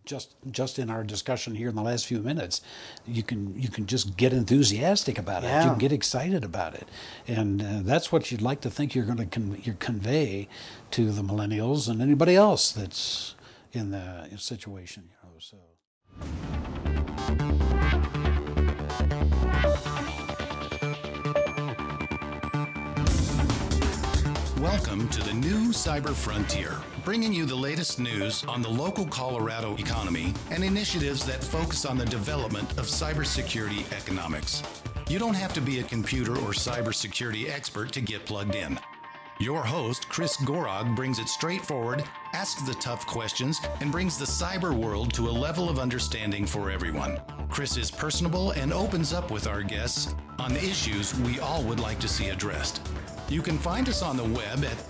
just in our discussion here in the last few minutes, you can just get enthusiastic about it. Yeah. You can get excited about it, and that's what you'd like to think you're going to convey to the millennials and anybody else that's in the situation. So. Welcome to the new Cyber Frontier, bringing you the latest news on the local Colorado economy and initiatives that focus on the development of cybersecurity economics. You don't have to be a computer or cybersecurity expert to get plugged in. Your host, Chris Gorog, brings it straightforward, asks the tough questions, and brings the cyber world to a level of understanding for everyone. Chris is personable and opens up with our guests on issues we all would like to see addressed. You can find us on the web at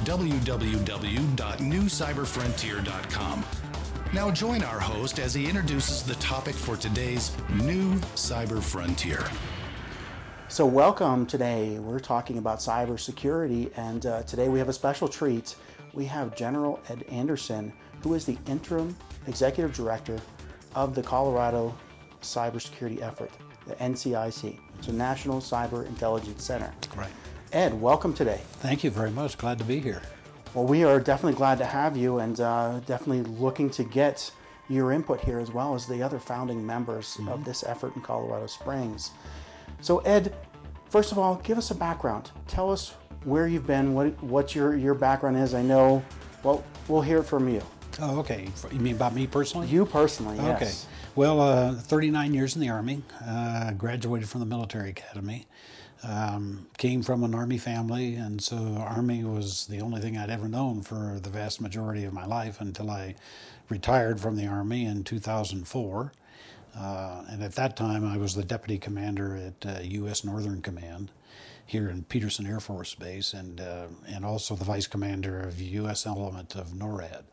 www.newcyberfrontier.com. Now join our host as he introduces the topic for today's new Cyber Frontier. So welcome. Today we're talking about cybersecurity, and today we have a special treat. We have General Ed Anderson, who is the interim executive director of the Colorado Cybersecurity Effort, the NCIC, so National Cyber Intelligence Center. Right. Ed, welcome today. Thank you very much. Glad to be here. Well, we are definitely glad to have you, and definitely looking to get your input here, as well as the other founding members of this effort in Colorado Springs. So Ed, first of all, give us a background. Tell us where you've been, what your background is. I know, well, we'll hear it from you. Oh, okay. You mean about me personally? You personally, yes. Okay. Well, 39 years in the Army, graduated from the military academy. Came from an Army family, and so Army was the only thing I'd ever known for the vast majority of my life until I retired from the Army in 2004. And at that time, I was the deputy commander at U.S. Northern Command here in Peterson Air Force Base, and also the vice commander of U.S. element of NORAD.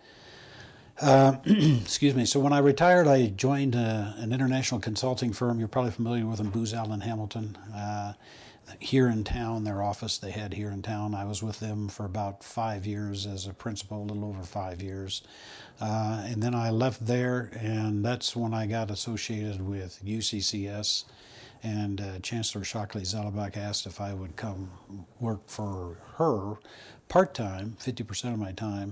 Excuse me. So when I retired, I joined an international consulting firm. You're probably familiar with them, Booz Allen Hamilton. Here in town, their office they had here in town. I was with them for about 5 years as a principal, a little over 5 years. And then I left there, and that's when I got associated with UCCS. And Chancellor Shockley Zellebach asked if I would come work for her part-time, 50% of my time,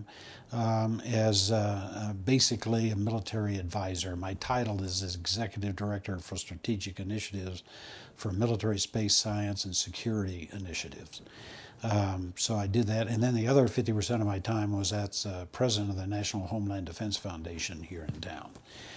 as basically a military advisor. My title is Executive Director for Strategic Initiatives for Military Space Science and Security Initiatives. So I did that, and then the other 50% of my time was as president of the National Homeland Defense Foundation here in town.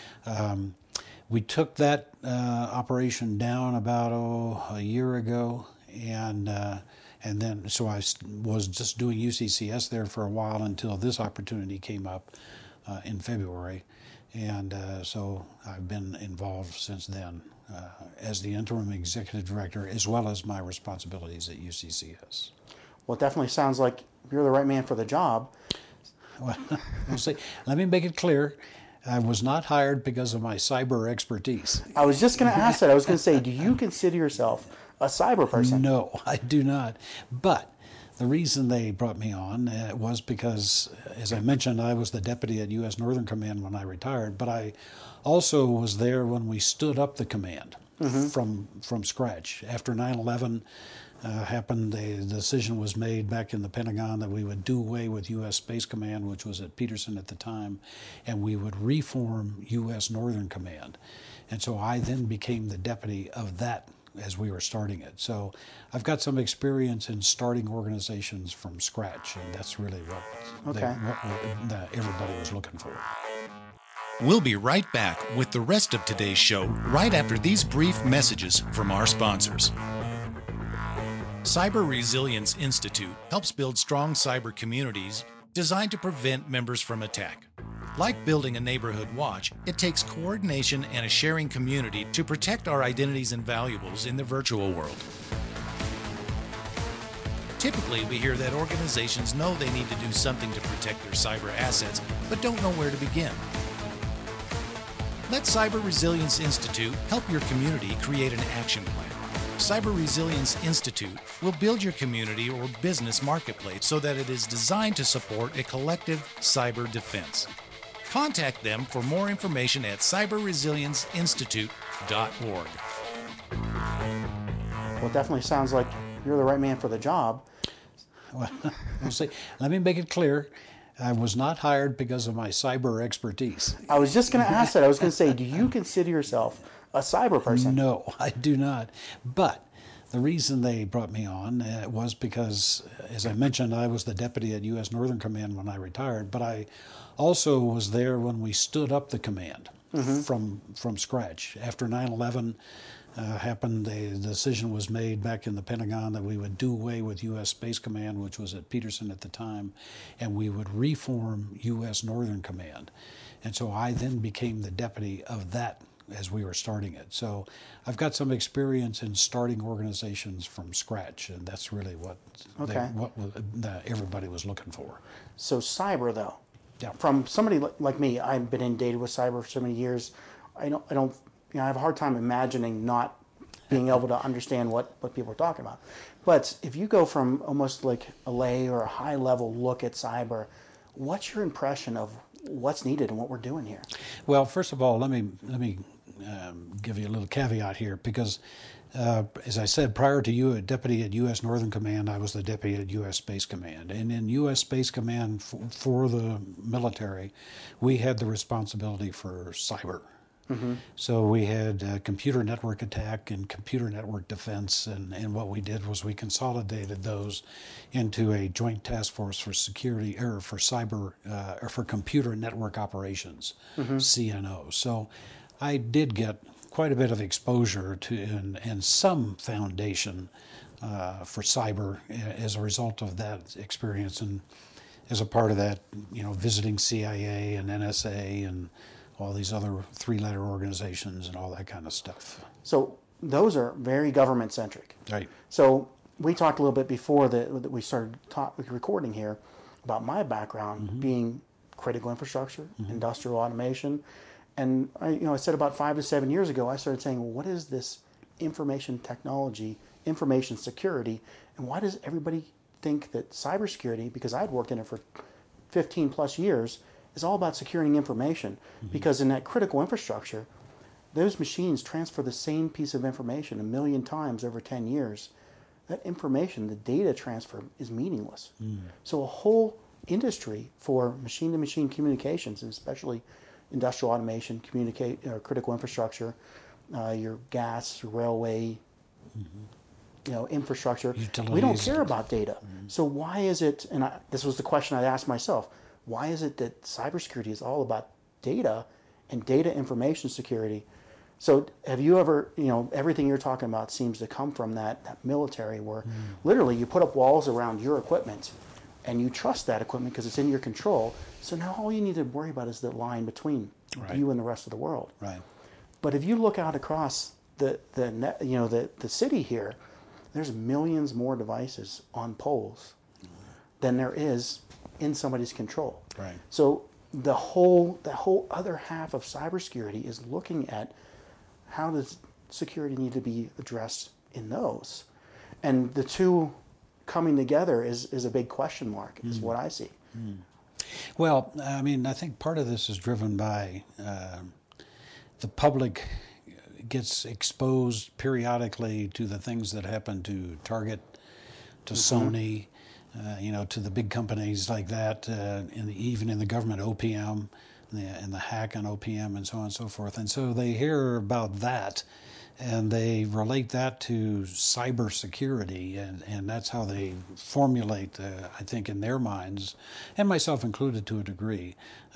We took that operation down about a year ago, and then so I was just doing UCCS there for a while until this opportunity came up in February, and so I've been involved since then as the interim executive director, as well as my responsibilities at UCCS. Well, it definitely sounds like you're the right man for the job. Well, we'll see. Let me make it clear. I was not hired because of my cyber expertise. I was just going to ask that. I was going to say, do you consider yourself a cyber person? No, I do not. But the reason they brought me on was because, as I mentioned, I was the deputy at U.S. Northern Command when I retired, but I also was there when we stood up the command from scratch. After 9/11 happened, the decision was made back in the Pentagon that we would do away with U.S. Space Command, which was at Peterson at the time, and we would reform U.S. Northern Command. And so I then became the deputy of that as we were starting it. So I've got some experience in starting organizations from scratch, and that's really what everybody was looking for. We'll be right back with the rest of today's show right after these brief messages from our sponsors. Cyber Resilience Institute helps build strong cyber communities designed to prevent members from attack. Like building a neighborhood watch, it takes coordination and a sharing community to protect our identities and valuables in the virtual world. Typically, we hear that organizations know they need to do something to protect their cyber assets, but don't know where to begin. Let Cyber Resilience Institute help your community create an action plan. Cyber Resilience Institute will build your community or business marketplace so that it is designed to support a collective cyber defense. Contact them for more information at cyberresilienceinstitute.org. Well, it definitely sounds like you're the right man for the job. Well, we'll see. Let me make it clear. I was not hired because of my cyber expertise. I was just going to ask that. I was going to say, do you consider yourself a cyber person? No, I do not. But the reason they brought me on was because, as I mentioned, I was the deputy at U.S. Northern Command when I retired, but I also was there when we stood up the command from scratch. After 9/11 happened, a decision was made back in the Pentagon that we would do away with U.S. Space Command, which was at Peterson at the time, and we would reform U.S. Northern Command. And so I then became the deputy of that as we were starting it. So I've got some experience in starting organizations from scratch, and that's really what everybody was looking for. So cyber, though, Yeah. from somebody like me, I've been inundated with cyber for so many years. I have a hard time imagining not being able to understand what people are talking about. But if you go from almost like a lay or a high level look at cyber, what's your impression of what's needed and what we're doing here? Well, first of all, let me give you a little caveat here, because as I said, prior to you, a deputy at U.S. Northern Command, I was the deputy at U.S. Space Command. And in U.S. Space Command for the military, we had the responsibility for cyber. So we had computer network attack and computer network defense, and what we did was we consolidated those into a joint task force for security, or for cyber, or for computer network operations, CNO. So I did get quite a bit of exposure to and some foundation for cyber as a result of that experience, and as a part of that, visiting CIA and NSA and all these other three-letter organizations and all that kind of stuff. So those are very government-centric. Right. So we talked a little bit before that we started recording here about my background being critical infrastructure, industrial automation. And I said about 5 to 7 years ago, I started saying, well, what is this information technology, information security, and why does everybody think that cybersecurity, because I'd worked in it for 15 plus years, is all about securing information? Because in that critical infrastructure, those machines transfer the same piece of information 1 million times over 10 years. That information, the data transfer, is meaningless. So a whole industry for machine-to-machine communications, and especially industrial automation, critical infrastructure, your gas, railway, infrastructure. Utilities. We don't care about data. So why is it, and this was the question I asked myself, why is it that cybersecurity is all about data and data information security? So have you ever, everything you're talking about seems to come from that military where literally you put up walls around your equipment and you trust that equipment because it's in your control. So now all you need to worry about is the line between you and the rest of the world. Right. But if you look out across the city here, there's millions more devices on poles than there is in somebody's control. Right. So the whole other half of cybersecurity is looking at how does security need to be addressed in those, and the two coming together is a big question mark. Is what I see. Well, I mean, I think part of this is driven by the public gets exposed periodically to the things that happen to Target, to Sony, to the big companies like that, even in the government, OPM, and the hack on OPM and so on and so forth. And so they hear about that, and they relate that to cybersecurity, and that's how they formulate, I think, in their minds, and myself included to a degree,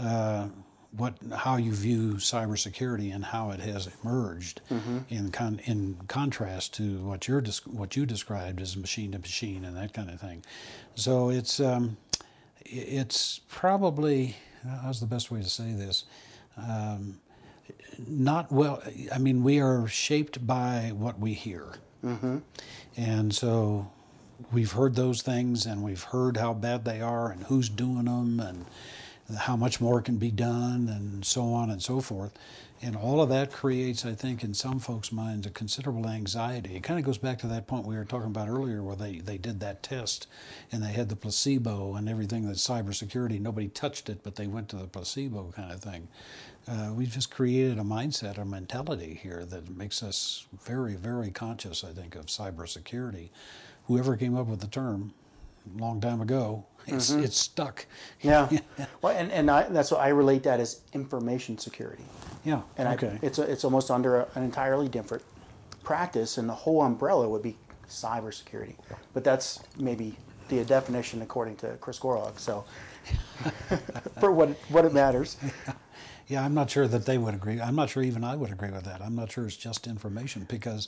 how you view cybersecurity and how it has emerged in contrast to what you described as machine to machine and that kind of thing. So it's probably, how's the best way to say this? Not well. I mean, we are shaped by what we hear, and so we've heard those things, and we've heard how bad they are, and who's doing them, and how much more can be done, and so on and so forth. And all of that creates, I think, in some folks' minds, a considerable anxiety. It kind of goes back to that point we were talking about earlier, where they did that test, and they had the placebo and everything that's cybersecurity. Nobody touched it, but they went to the placebo kind of thing. We've just created a mindset, a mentality here that makes us very, very conscious, I think, of cybersecurity. Whoever came up with the term a long time ago, it's stuck. Yeah. Well, and that's what I relate that as information security. Yeah. And okay. it's almost under an entirely different practice, and the whole umbrella would be cybersecurity. But that's maybe the definition according to Chris Gorlock. So for what it matters. Yeah, I'm not sure that they would agree. I'm not sure even I would agree with that. I'm not sure it's just information because,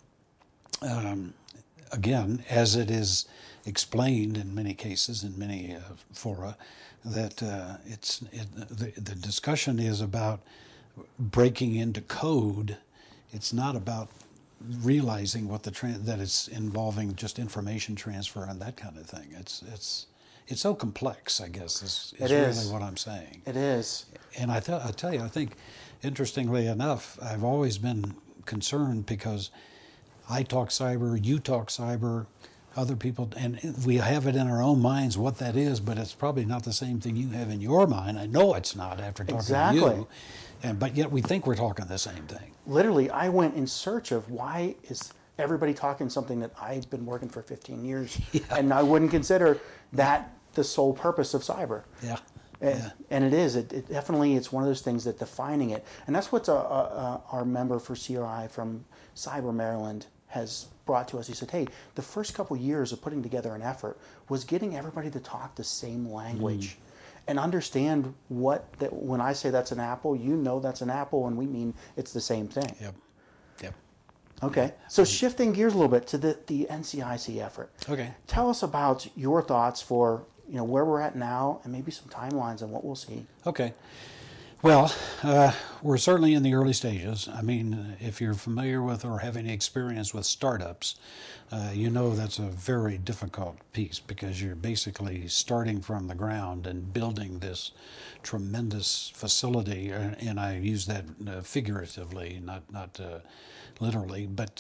again, as it is explained in many cases, in many fora, that the discussion is about breaking into code. It's not about realizing what that it's involving just information transfer and that kind of thing. It's so complex, I guess, is really what I'm saying. It is. And I'll tell you, I think, interestingly enough, I've always been concerned because I talk cyber, you talk cyber, other people, and we have it in our own minds what that is, but it's probably not the same thing you have in your mind. I know it's not after talking to you, but yet we think we're talking the same thing. Literally, I went in search of why is everybody talking something that I've been working for 15 years, and I wouldn't consider that the sole purpose of cyber. Yeah. And it is. It definitely, it's one of those things that defining it. And that's what our member for CRI from Cyber Maryland has brought to us. He said, hey, the first couple years of putting together an effort was getting everybody to talk the same language and understand when I say that's an apple, you know that's an apple, and we mean it's the same thing. Yep. Okay, so shifting gears a little bit to the NCIC effort. Okay. Tell us about your thoughts for where we're at now and maybe some timelines on what we'll see. Okay. Well, we're certainly in the early stages. I mean, if you're familiar with or have any experience with startups, you know that's a very difficult piece because you're basically starting from the ground and building this tremendous facility, and I use that figuratively, not literally, but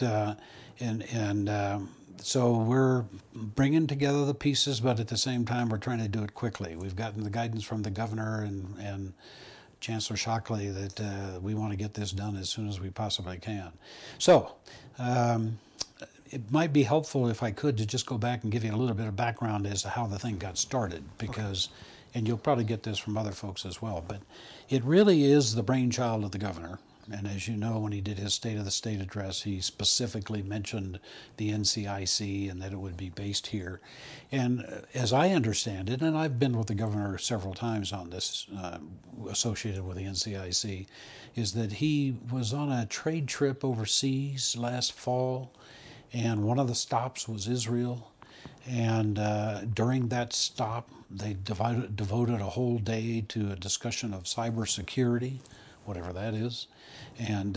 so we're bringing together the pieces, but at the same time we're trying to do it quickly. We've gotten the guidance from the governor and Chancellor Shockley that we want to get this done as soon as we possibly can. So it might be helpful if I could to just go back and give you a little bit of background as to how the thing got started, because, and you'll probably get this from other folks as well, but it really is the brainchild of the governor. And as you know, when he did his State of the State address, he specifically mentioned the NCIC and that it would be based here. And as I understand it, and I've been with the governor several times on this, associated with the NCIC, is that he was on a trade trip overseas last fall, and one of the stops was Israel. And during that stop, they devoted a whole day to a discussion of cybersecurity, whatever that is, and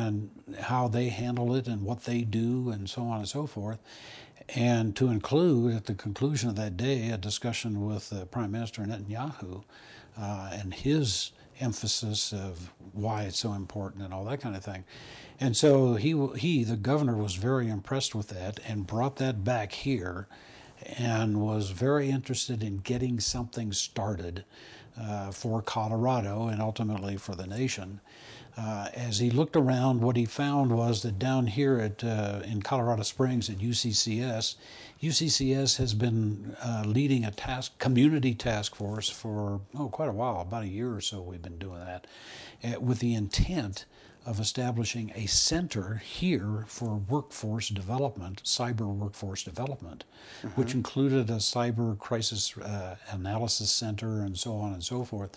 how they handle it and what they do and so on and so forth. And to include, at the conclusion of that day, a discussion with Prime Minister Netanyahu and his emphasis of why it's so important and all that kind of thing. And so he, the governor, was very impressed with that and brought that back here and was very interested in getting something started for Colorado and ultimately for the nation. As he looked around, what he found was that down here in Colorado Springs at UCCS has been leading a community task force for quite a while, about a year or so we've been doing that, with the intent of establishing a center here for workforce development, cyber workforce development, which included a cyber crisis analysis center and so on and so forth.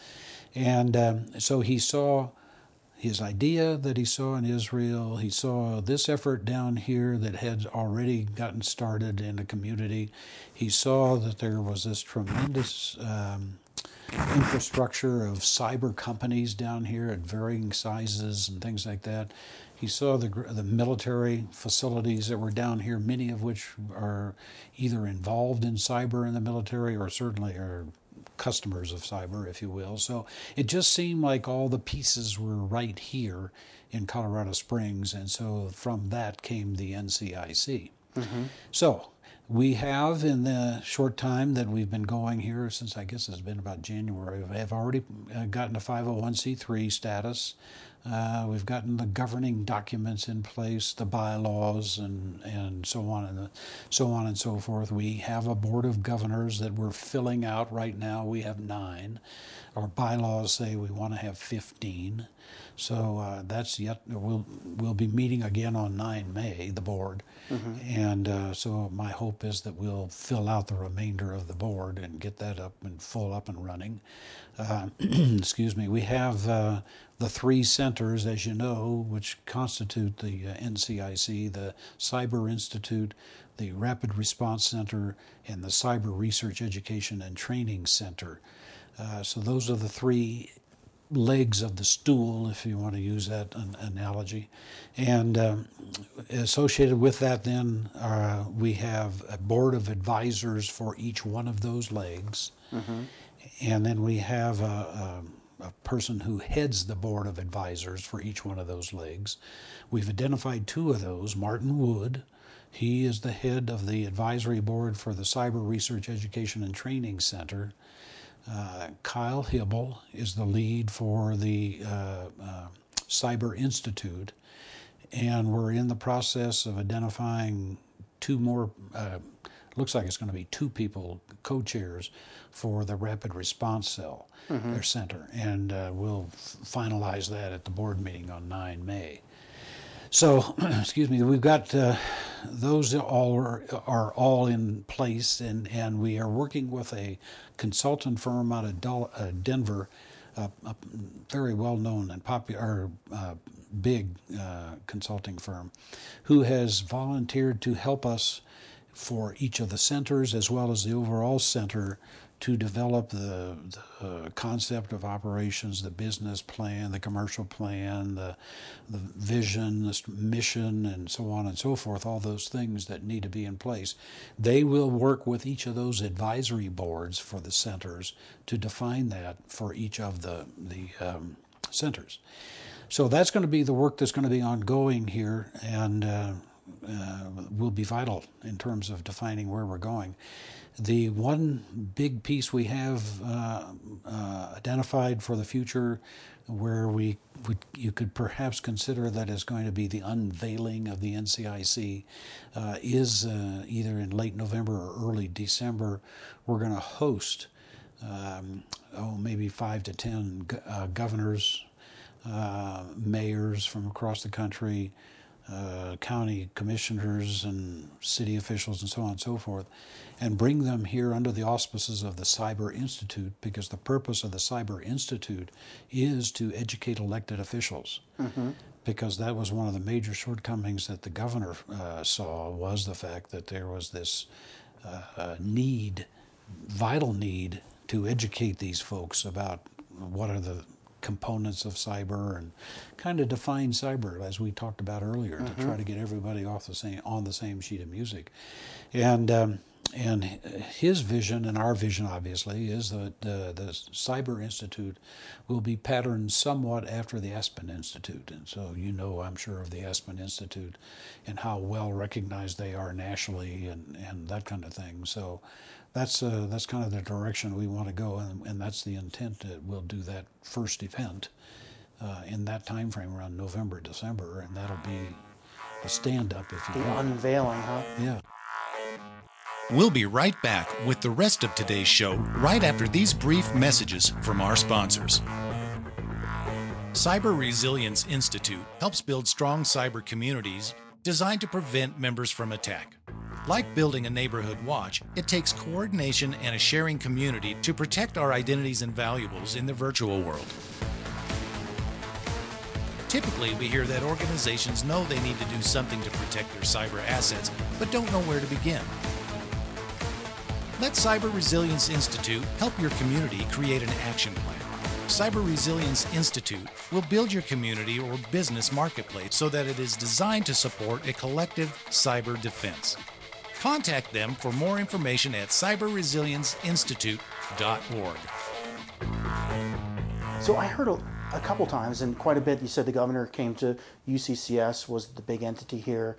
And so he saw his idea that he saw in Israel, he saw this effort down here that had already gotten started in a community. He saw that there was this tremendous infrastructure of cyber companies down here at varying sizes and things like that. He saw the military facilities that were down here, many of which are either involved in cyber in the military or certainly are customers of cyber, if you will. So it just seemed like all the pieces were right here in Colorado Springs, and so from that came the NCIC. So we have, in the short time that we've been going here, since I guess it's been about January, we have already gotten a 501c3 status. We've gotten the governing documents in place, the bylaws, and so on and so forth. We have a board of governors that we're filling out right now. We have 9. Our bylaws say we want to have 15. So that's yet. We'll be meeting again on 9 May, the board, and so my hope is that we'll fill out the remainder of the board and get that up and running. Excuse me. We have the 3 centers, as you know, which constitute the NCIC: the Cyber Institute, the Rapid Response Center, and the Cyber Research Education and Training Center. So those are the 3 legs of the stool, if you want to use that analogy. And associated with that, then, we have a board of advisors for each one of those legs. And then we have a person who heads the board of advisors for each one of those legs. We've identified 2 of those. Martin Wood, he is the head of the advisory board for the Cyber Research Education and Training Center. Kyle Hibble is the lead for the Cyber Institute, and we're in the process of identifying 2 more, looks like it's going to be 2 people, co-chairs, for the Rapid Response Cell, their center, and we'll finalize that at the board meeting on 9 May. So, excuse me, we've got those all are all in place, and we are working with a consultant firm out of Denver, a very well-known and popular, big consulting firm, who has volunteered to help us for each of the centers as well as the overall center to develop the concept of operations, the business plan, the commercial plan, the vision, the mission, and so on and so forth, all those things that need to be in place. They will work with each of those advisory boards for the centers to define that for each of the centers. So that's going to be the work that's going to be ongoing here, and will be vital in terms of defining where we're going. The one big piece we have identified for the future, where you could perhaps consider that as going to be the unveiling of the NCIC, is either in late November or early December. We're going to host maybe 5 to 10 governors, mayors from across the country, county commissioners and city officials and so on and so forth, and bring them here under the auspices of the Cyber Institute, because the purpose of the Cyber Institute is to educate elected officials. Because that was one of the major shortcomings that the governor saw, was the fact that there was this vital need to educate these folks about what are the components of cyber and kind of define cyber, as we talked about earlier, to try to get everybody on the same sheet of music. And his vision, and our vision obviously, is that the Cyber Institute will be patterned somewhat after the Aspen Institute. And so I'm sure, of the Aspen Institute and how well recognized they are nationally and that kind of thing. So that's kind of the direction we want to go, and that's the intent, that we'll do that first event in that time frame around November, December, and that'll be a stand-up, if you will. The unveiling, huh? Yeah. We'll be right back with the rest of today's show right after these brief messages from our sponsors. Cyber Resilience Institute helps build strong cyber communities designed to prevent members from attack. Like building a neighborhood watch, it takes coordination and a sharing community to protect our identities and valuables in the virtual world. Typically, we hear that organizations know they need to do something to protect their cyber assets, but don't know where to begin. Let Cyber Resilience Institute help your community create an action plan. Cyber Resilience Institute will build your community or business marketplace so that it is designed to support a collective cyber defense. Contact them for more information at cyberresilience.institute So I heard a couple times, and quite a bit, you said the governor came to UCCS, was the big entity here.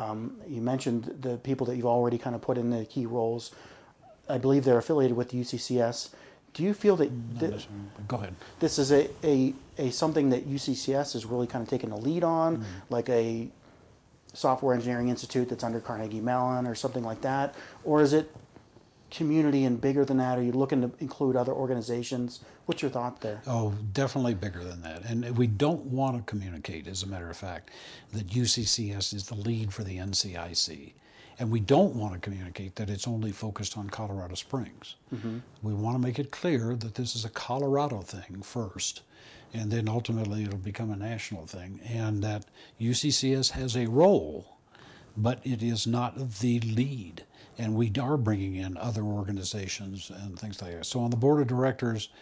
You mentioned the people that you've already kind of put in the key roles. I believe they're affiliated with UCCS. Do you feel that Go ahead. this is a something that UCCS is really kind of taking a lead on, like a software engineering institute that's under Carnegie Mellon or something like that? Or is it community and bigger than that? Are you looking to include other organizations? What's your thought there? Oh, definitely bigger than that. And we don't want to communicate, as a matter of fact, that UCCS is the lead for the NCIC. And we don't want to communicate that it's only focused on Colorado Springs. We want to make it clear that this is a Colorado thing first, and then ultimately it'll become a national thing, and that UCCS has a role, but it is not the lead. And we are bringing in other organizations and things like that. So on the board of directors,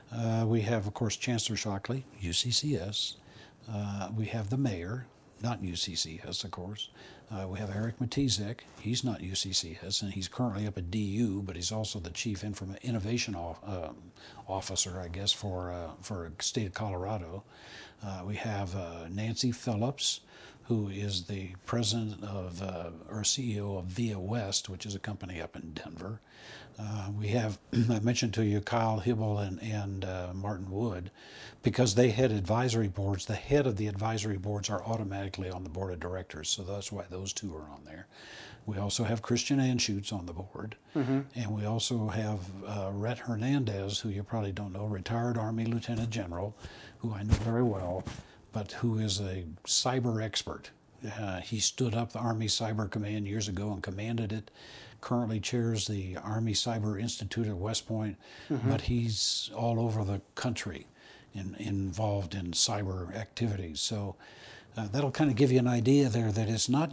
we have, of course, Chancellor Shockley, UCCS. We have the mayor, not UCCS, of course. We have Eric Matizek. He's not UCCS, and he's currently up at DU, but he's also the chief innovation officer, I guess, for state of Colorado. We have Nancy Phillips, who is the president of or CEO of Via West, which is a company up in Denver. We have, I mentioned to you, Kyle Hibble and Martin Wood, because they head advisory boards. The head of the advisory boards are automatically on the board of directors, so that's why those two are on there. We also have Christian Anschutz on the board, and we also have Rhett Hernandez, who you probably don't know, retired Army Lieutenant General, who I know very well, but who is a cyber expert. He stood up the Army Cyber Command years ago and commanded it. Currently chairs the Army Cyber Institute at West Point, but he's all over the country involved in cyber activities. So that'll kind of give you an idea there that it's not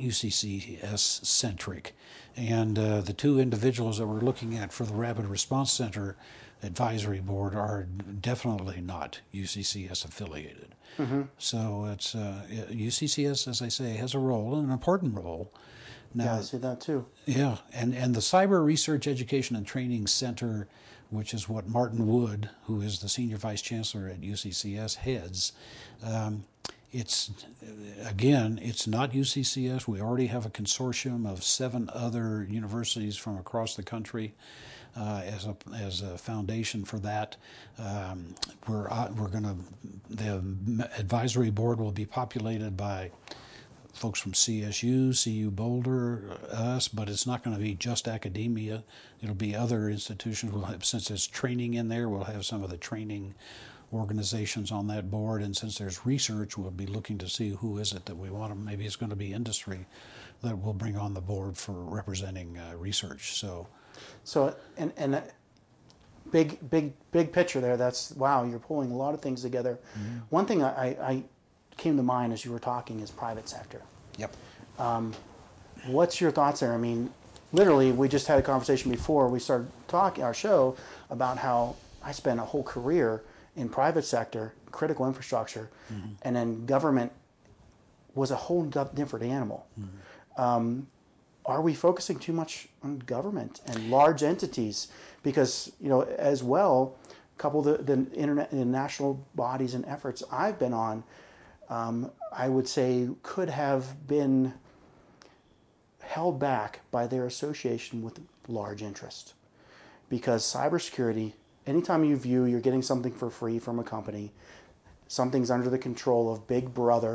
UCCS centric. And the two individuals that we're looking at for the Rapid Response Center Advisory Board are definitely not UCCS affiliated. So it's UCCS, as I say, has a role, an important role. Now, Yeah, I see that too. yeah, and the Cyber Research Education and Training Center, which is what Martin Wood, who is the Senior Vice Chancellor at UCCS, heads, it's not UCCS. We already have a consortium of 7 other universities from across the country as a foundation for that. The advisory board will be populated by folks from CSU, CU Boulder, us, but it's not going to be just academia. It'll be other institutions. We'll have, since there's training in there, we'll have some of the training organizations on that board, and since there's research, we'll be looking to see who is it that we want to, maybe it's going to be industry that we'll bring on the board for representing research. So and big picture there. That's, wow, you're pulling a lot of things together. One thing I came to mind as you were talking is private sector. Yep. What's your thoughts there? I mean, literally, we just had a conversation before we started talking our show about how I spent a whole career in private sector, critical infrastructure, and then government was a whole different animal. Are we focusing too much on government and large entities? Because, as well, a couple of the international bodies and efforts I've been on, I would say could have been held back by their association with large interest. Because cybersecurity, anytime you're getting something for free from a company, something's under the control of Big Brother,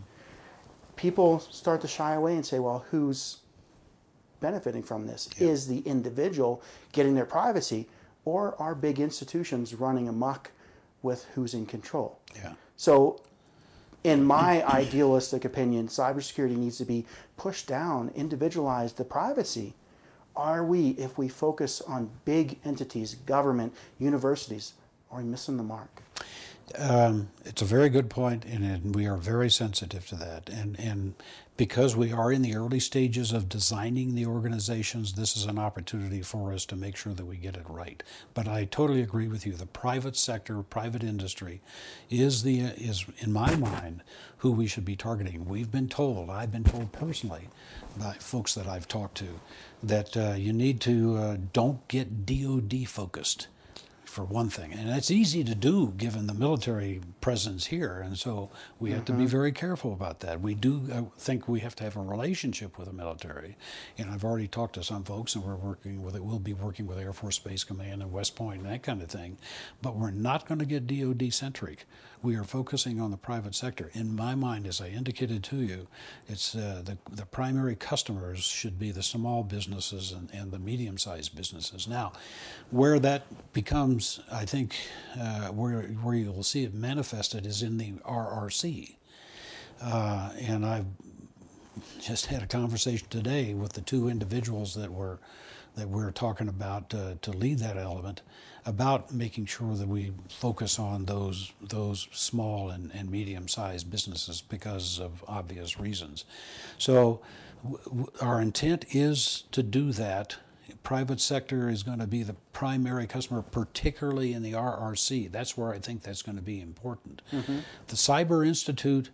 people start to shy away and say, well, who's benefiting from this? Yeah. Is the individual getting their privacy, or are big institutions running amok with who's in control? Yeah. So, in my idealistic opinion, cybersecurity needs to be pushed down, individualized, the privacy. Are we, if we focus on big entities, government, universities, are we missing the mark? It's a very good point, and we are very sensitive to that. And because we are in the early stages of designing the organizations, this is an opportunity for us to make sure that we get it right. But I totally agree with you. The private sector, private industry, is in my mind who we should be targeting. I've been told personally by folks that I've talked to, that you need to don't get DoD focused. for one thing, and that's easy to do given the military presence here, and so we have to be very careful about that. We do think we have to have a relationship with the military, and I've already talked to some folks, and we'll be working with Air Force Space Command and West Point and that kind of thing, but we're not going to get DoD centric. We are focusing on the private sector. In my mind, as I indicated to you, it's the primary customers should be the small businesses and the medium-sized businesses. Now, where that becomes, I think, where you'll see it manifested is in the RRC. And I've just had a conversation today with the two individuals that we're talking about to lead that element, about making sure that we focus on those small and medium-sized businesses because of obvious reasons. So our intent is to do that. Private sector is going to be the primary customer, particularly in the RRC. That's where I think that's going to be important. The Cyber Institute,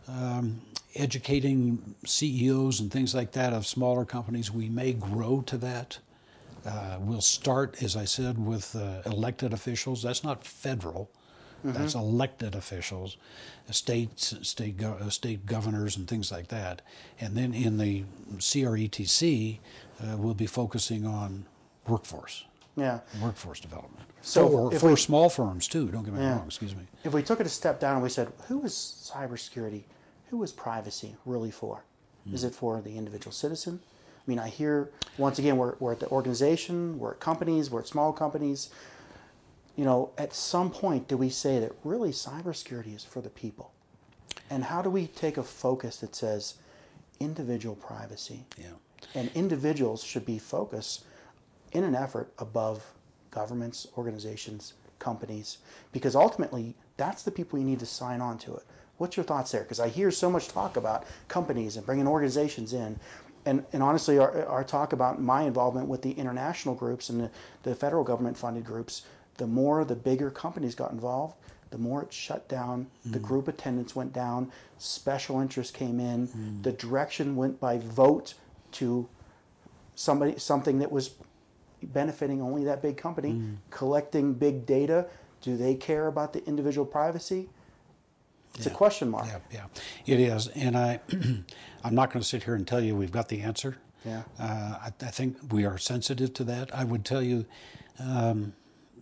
educating CEOs and things like that of smaller companies, we may grow to that. We'll start, as I said, with elected officials. That's not federal. That's elected officials, state governors and things like that. And then in the CRETC, we'll be focusing on workforce. Yeah. Workforce development. So for small firms too, don't get me wrong, excuse me. If we took it a step down and we said, who is cybersecurity, who is privacy really for? Is it for the individual citizen? I mean, I hear, once again, we're at the organization, we're at companies, we're at small companies. You know, at some point, do we say that really cybersecurity is for the people? And how do we take a focus that says individual privacy? Yeah. And individuals should be focused in an effort above governments, organizations, companies, because ultimately, that's the people you need to sign on to it. What's your thoughts there? Because I hear so much talk about companies and bringing organizations in. And honestly, our talk about my involvement with the international groups and the federal government funded groups, the more the bigger companies got involved, the more it shut down, the group attendance went down, special interests came in, the direction went by vote to something that was benefiting only that big company, collecting big data. Do they care about the individual privacy? It's a question mark. Yeah, it is. And I'm not going to sit here and tell you we've got the answer. Yeah. I think we are sensitive to that. I would tell you, and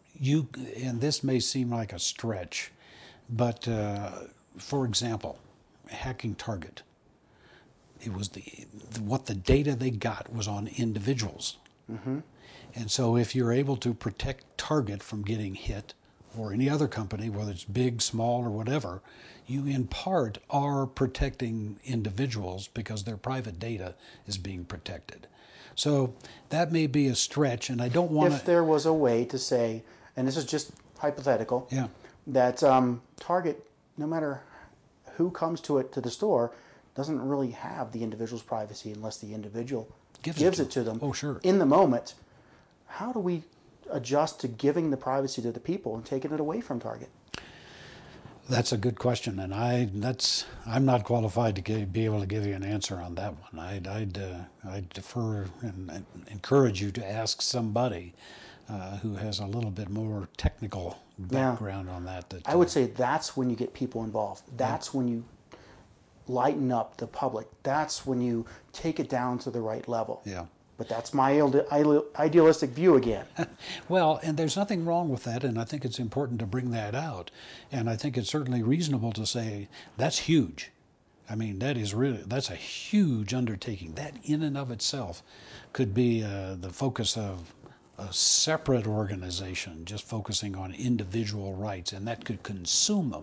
this may seem like a stretch, but for example, hacking Target. It was what the data they got was on individuals. And so if you're able to protect Target from getting hit, or any other company, whether it's big, small, or whatever, you in part are protecting individuals because their private data is being protected. So that may be a stretch, and I don't want to... If there was a way to say, and this is just hypothetical, that Target, no matter who comes to the store, doesn't really have the individual's privacy unless the individual gives it to them in the moment. How do we adjust to giving the privacy to the people and taking it away from Target? That's a good question, and I'm not qualified to be able to give you an answer on that one. I'd defer and encourage you to ask somebody who has a little bit more technical background on that. I would say that's when you get people involved. That's when you lighten up the public. That's when you take it down to the right level. Yeah. But that's my idealistic view again. Well, and there's nothing wrong with that, and I think it's important to bring that out. And I think it's certainly reasonable to say that's huge. I mean, that's a huge undertaking. That in and of itself could be the focus of a separate organization, just focusing on individual rights, and that could consume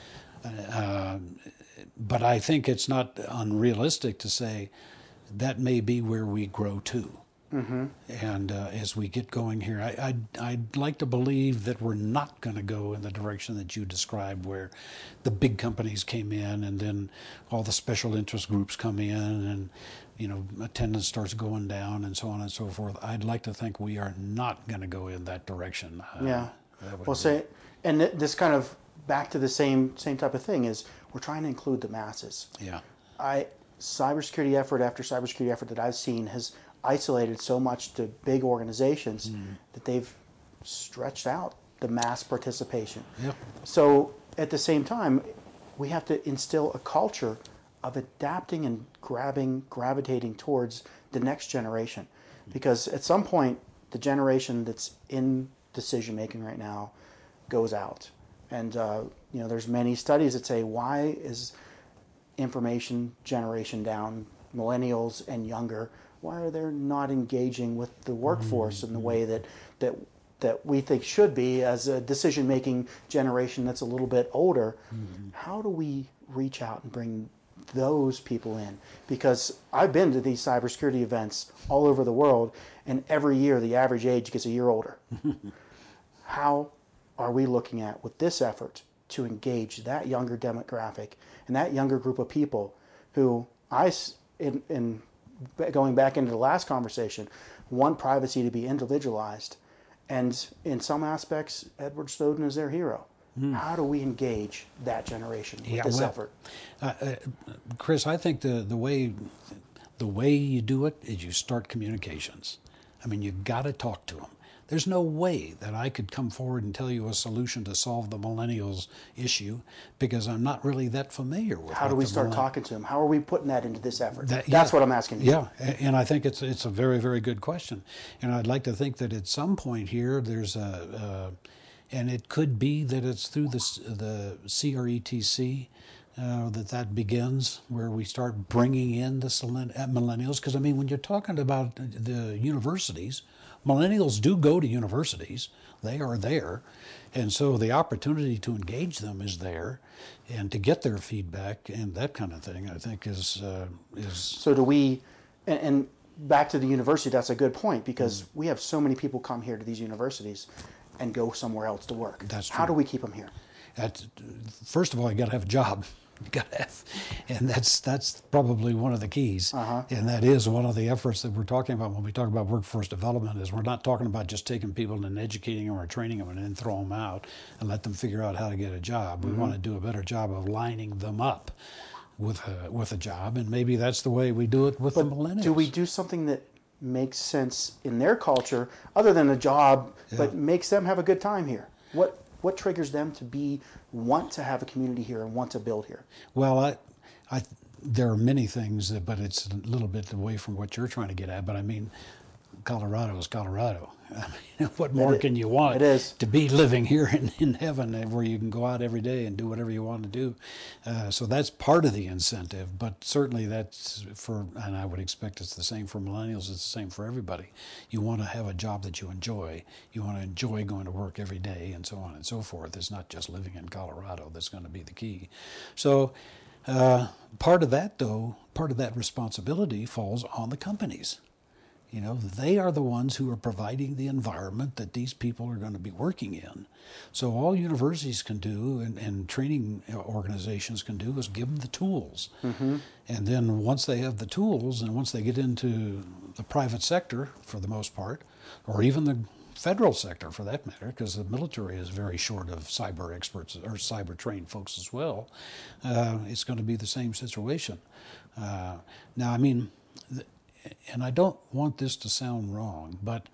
them. But I think it's not unrealistic to say that may be where we grow to. And as we get going here, I'd like to believe that we're not going to go in the direction that you described, where the big companies came in and then all the special interest groups come in and attendance starts going down and so on and so forth. I'd like to think we are not going to go in that direction. And this kind of back to the same type of thing is we're trying to include the masses. Yeah. Cybersecurity effort after cybersecurity effort that I've seen has isolated so much to big organizations that they've stretched out the mass participation. Yeah. So at the same time, we have to instill a culture of adapting and gravitating towards the next generation. Because at some point, the generation that's in decision making right now goes out. And there's many studies that say, why is information generation down, millennials and younger, why are they not engaging with the workforce in the way that we think should be as a decision-making generation that's a little bit older? How do we reach out and bring those people in? Because I've been to these cybersecurity events all over the world, and every year the average age gets a year older. How are we looking at with this effort to engage that younger demographic and that younger group of people who in going back into the last conversation, want privacy to be individualized, and in some aspects, Edward Snowden is their hero. How do we engage that generation with this effort? Chris, I think the way you do it is you start communications. I mean, you got to talk to them. There's no way that I could come forward and tell you a solution to solve the millennials issue because I'm not really that familiar with. How do we start talking to them? How are we putting that into this effort? That's what I'm asking you. Yeah, and I think it's a very, very good question. And I'd like to think that at some point here there's and it could be that it's through the CRETC that begins, where we start bringing in the millennials. Because, I mean, when you're talking about the universities, millennials do go to universities. They are there. And so the opportunity to engage them is there, and to get their feedback and that kind of thing, I think is... So do we... And back to the university, that's a good point, because we have so many people come here to these universities and go somewhere else to work. That's true. How do we keep them here? First of all, you got to have a job. You got to have, and that's probably one of the keys. And that is one of the efforts that we're talking about when we talk about workforce development. Is we're not talking about just taking people and educating them or training them and then throw them out and let them figure out how to get a job. We want to do a better job of lining them up with a job, and maybe that's the way we do it with the millennials. Do we do something that makes sense in their culture, other than a job, but makes them have a good time here? What triggers them to want to have a community here and want to build here? Well, there are many things, but it's a little bit away from what you're trying to get at. But I mean, Colorado is Colorado. I mean, what more can you want? It is. To be living here in heaven, where you can go out every day and do whatever you want to do. So that's part of the incentive, but certainly that's and I would expect it's the same for millennials, it's the same for everybody. You want to have a job that you enjoy. You want to enjoy going to work every day, and so on and so forth. It's not just living in Colorado that's going to be the key. So part of that responsibility falls on the companies. You know, they are the ones who are providing the environment that these people are going to be working in. So all universities can do and training organizations can do is give them the tools. And then once they have the tools, and once they get into the private sector, for the most part, or even the federal sector for that matter, because the military is very short of cyber experts or cyber trained folks as well, it's going to be the same situation. Now, I mean... And I don't want this to sound wrong, but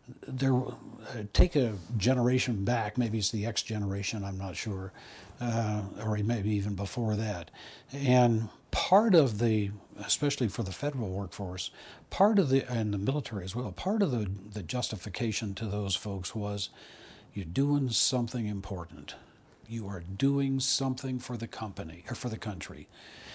take a generation back, maybe it's the X generation, I'm not sure, or maybe even before that. And part of especially for the federal workforce, and the military as well, part of the justification to those folks was, you're doing something important. You are doing something for the company or for the country.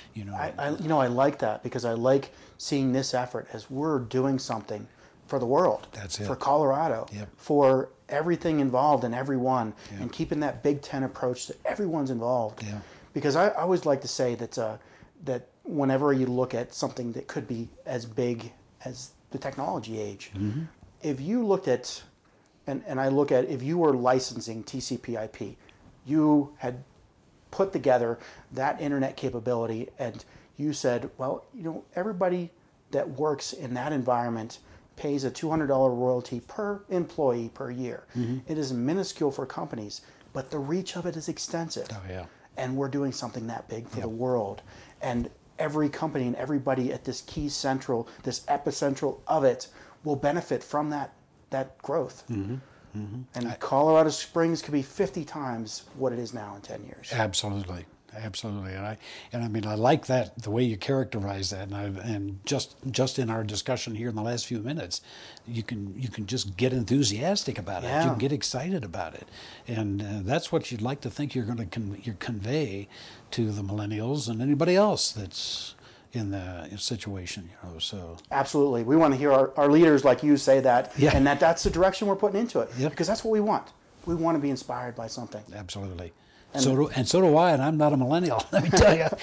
I like that, because I like seeing this effort as we're doing something for the world. That's it. For Colorado, for everything involved and everyone, and keeping that Big Ten approach that everyone's involved. Because I always like to say that whenever you look at something that could be as big as the technology age, if you looked at, and I look at, if you were licensing TCP/IP, you had put together that internet capability, and you said, well, everybody that works in that environment pays a $200 royalty per employee per year. It is minuscule for companies, but the reach of it is extensive. And we're doing something that big for the world. And every company and everybody at this key central, this epicentral of it, will benefit from that growth. And Colorado Springs could be 50 times what it is now in 10 years. Absolutely. Absolutely, and I mean I like that the way you characterize that, and just in our discussion here in the last few minutes, you can just get enthusiastic about it. Yeah. You can get excited about it, and that's what you'd like to think you're going to convey to the millennials and anybody else that's in the situation. So Absolutely, we want to hear our leaders like you say that, Yeah. and that's the direction we're putting into it, Yep. because that's what we want. We want to be inspired by something. absolutely. So do I, and I'm not a millennial. Let me tell you.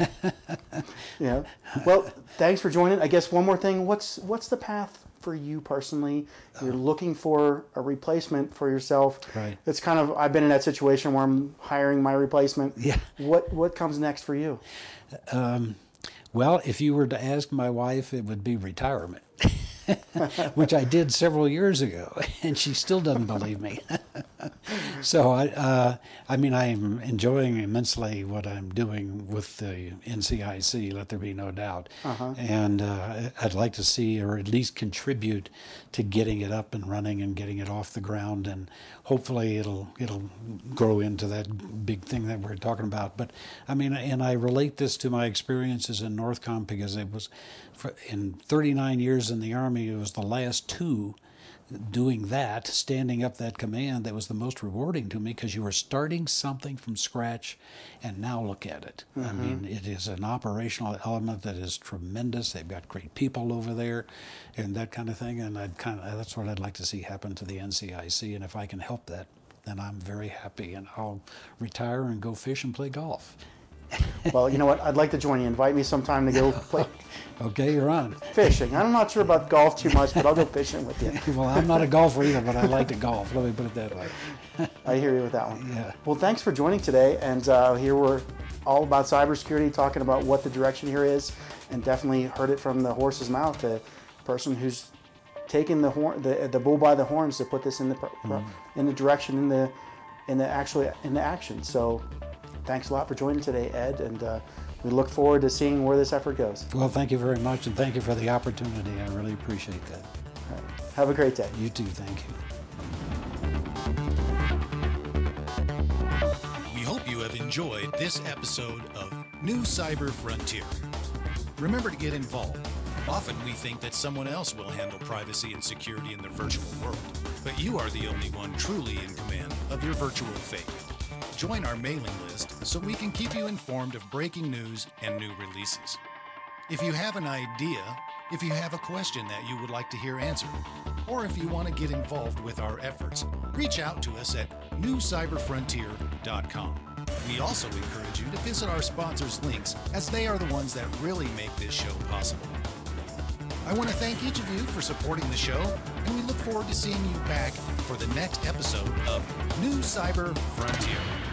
Yeah. Well, thanks for joining. I guess one more thing. What's the path for you personally? You're looking for a replacement for yourself. Right. It's kind of, I've been in that situation where I'm hiring my replacement. Yeah. What comes next for you? Well, if you were to ask my wife, it would be retirement, which I did several years ago, and she still doesn't believe me. So I mean, I am enjoying immensely what I'm doing with the NCIC. Let there be no doubt, and I'd like to see, or at least contribute to getting it up and running and getting it off the ground, and hopefully it'll grow into that big thing that we're talking about. But I mean, and I relate this to my experiences in Northcom, because it was in 39 years in the Army, it was the last two doing that, standing up that command, that was the most rewarding to me, because you were starting something from scratch, and now look at it. I mean, it is an operational element that is tremendous. They've got great people over there and that kind of thing, and that's what I'd like to see happen to the NCIC, and if I can help that, then I'm very happy, and I'll retire and go fish and play golf. Well, you know what? I'd like to join you. Invite me sometime to go play Okay, you're on. fishing. I'm not sure about golf too much, but I'll go fishing with you. Well, I'm not a golfer either, but I like to golf. Let me put it that way. I hear you with that one. Yeah. Well, thanks for joining today. And here we're all about cybersecurity, talking about what the direction here is, and definitely heard it from the horse's mouth, the person who's taken the bull by the horns to put this in the direction, in the action. So thanks a lot for joining today, Ed, and we look forward to seeing where this effort goes. Well, thank you very much, and thank you for the opportunity. I really appreciate that. All right. Have a great day. You too, thank you. We hope you have enjoyed this episode of New Cyber Frontier. Remember to get involved. Often we think that someone else will handle privacy and security in the virtual world, but you are the only one truly in command of your virtual fate. Join our mailing list so we can keep you informed of breaking news and new releases. If you have an idea, if you have a question that you would like to hear answered, or if you want to get involved with our efforts, reach out to us at newcyberfrontier.com. We also encourage you to visit our sponsors' links, as they are the ones that really make this show possible. I want to thank each of you for supporting the show, and we look forward to seeing you back for the next episode of New Cyber Frontier.